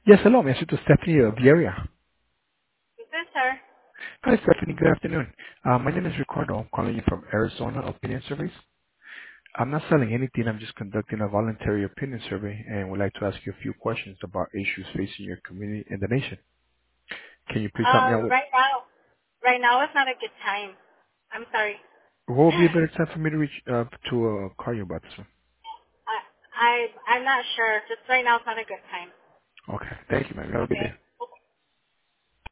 Yes, hello. May I speak to Stephanie Vieria? This is her. Hi, Stephanie. Good afternoon. My name is Ricardo. I'm calling you from Arizona Opinion Surveys. I'm not selling anything. I'm just conducting a voluntary opinion survey and would like to ask you a few questions about issues facing your community and the nation. Can you please help me out with Right now is not a good time. I'm sorry. what would be a better time for me to reach to call you about this one? I'm not sure. Just right now is not a good time. Okay. Thank you, man. Have a good Okay. day.